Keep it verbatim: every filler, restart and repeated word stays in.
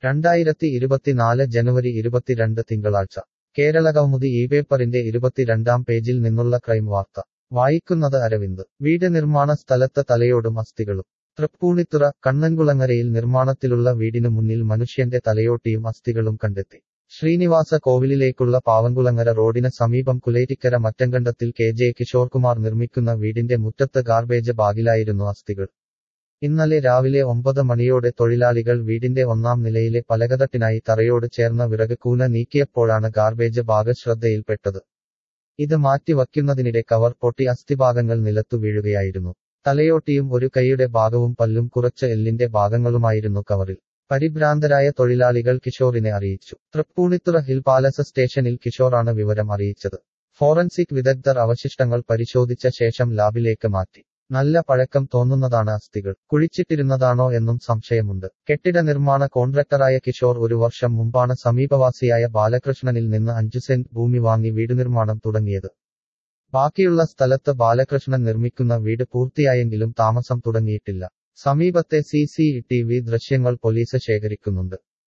രണ്ടായിരത്തി ഇരുപത്തിനാല് ജനുവരി ഇരുപത്തിരണ്ട് തിങ്കളാഴ്ച കേരളകൗമുദി ഈ പേപ്പറിന്റെ ഇരുപത്തിരണ്ടാം പേജിൽ നിന്നുള്ള ക്രൈം വാർത്ത വായിക്കുന്നത് അരവിന്ദ് വീട് നിർമ്മാണ സ്ഥലത്ത് തലയോടും അസ്ഥികളും തൃപ്പൂണിത്തുറ കണ്ണൻകുളങ്ങരയിൽ നിർമ്മാണത്തിലുള്ള വീടിനു മുന്നിൽ മനുഷ്യന്റെ തലയോട്ടിയും അസ്ഥികളും കണ്ടെത്തി ശ്രീനിവാസ കോവിലിലേക്കുള്ള പാവൻകുളങ്ങര റോഡിന് സമീപം കുലേറ്റിക്കര മറ്റങ്കണ്ടത്തിൽ കെ ജെ കിഷോർകുമാർ നിർമ്മിക്കുന്ന വീടിന്റെ മുറ്റത്ത് ഗാർബേജ് ബാഗിലായിരുന്നു അസ്ഥികൾ ഇന്നലെ രാവിലെ ഒമ്പത് മണിയോടെ തൊഴിലാളികൾ വീടിന്റെ ഒന്നാം നിലയിലെ പലകതട്ടിനായി തറയോട് ചേർന്ന വിറക് കൂന നീക്കിയപ്പോഴാണ് ഗാർബേജ് ബാഗ് ശ്രദ്ധയിൽപ്പെട്ടത് ഇത് മാറ്റിവയ്ക്കുന്നതിനിടെ കവർ പൊട്ടി അസ്ഥിഭാഗങ്ങൾ നിലത്തു വീഴുകയായിരുന്നു തലയോട്ടിയും ഒരു കൈയുടെ ഭാഗവും പല്ലും കുറച്ച് എല്ലിന്റെ ഭാഗങ്ങളുമായിരുന്നു കവറിൽ പരിഭ്രാന്തരായ തൊഴിലാളികൾ കിഷോറിനെ അറിയിച്ചു തൃപ്പൂണിത്തുറ ഹിൽ പാലസ് സ്റ്റേഷനിൽ കിഷോറാണ് വിവരം അറിയിച്ചത് ഫോറൻസിക് വിദഗ്ധർ അവശിഷ്ടങ്ങൾ പരിശോധിച്ച ശേഷം ലാബിലേക്ക് മാറ്റി നല്ല പഴക്കം തോന്നുന്നതാണ് അസ്ഥികൾ കുഴിച്ചിട്ടിരുന്നതാണോ എന്നും സംശയമുണ്ട് കെട്ടിട നിർമ്മാണ കോൺട്രാക്ടറായ കിഷോർ ഒരു വർഷം മുമ്പാണ് സമീപവാസിയായ ബാലകൃഷ്ണനിൽ നിന്ന് അഞ്ചു സെന്റ് ഭൂമി വാങ്ങി വീട് നിർമ്മാണം തുടങ്ങിയത് ബാക്കിയുള്ള സ്ഥലത്ത് ബാലകൃഷ്ണൻ നിർമ്മിക്കുന്ന വീട് പൂർത്തിയായെങ്കിലും താമസം തുടങ്ങിയിട്ടില്ല സമീപത്തെ സി സി ടി വി ദൃശ്യങ്ങൾ പോലീസ് ശേഖരിക്കുന്നുണ്ട്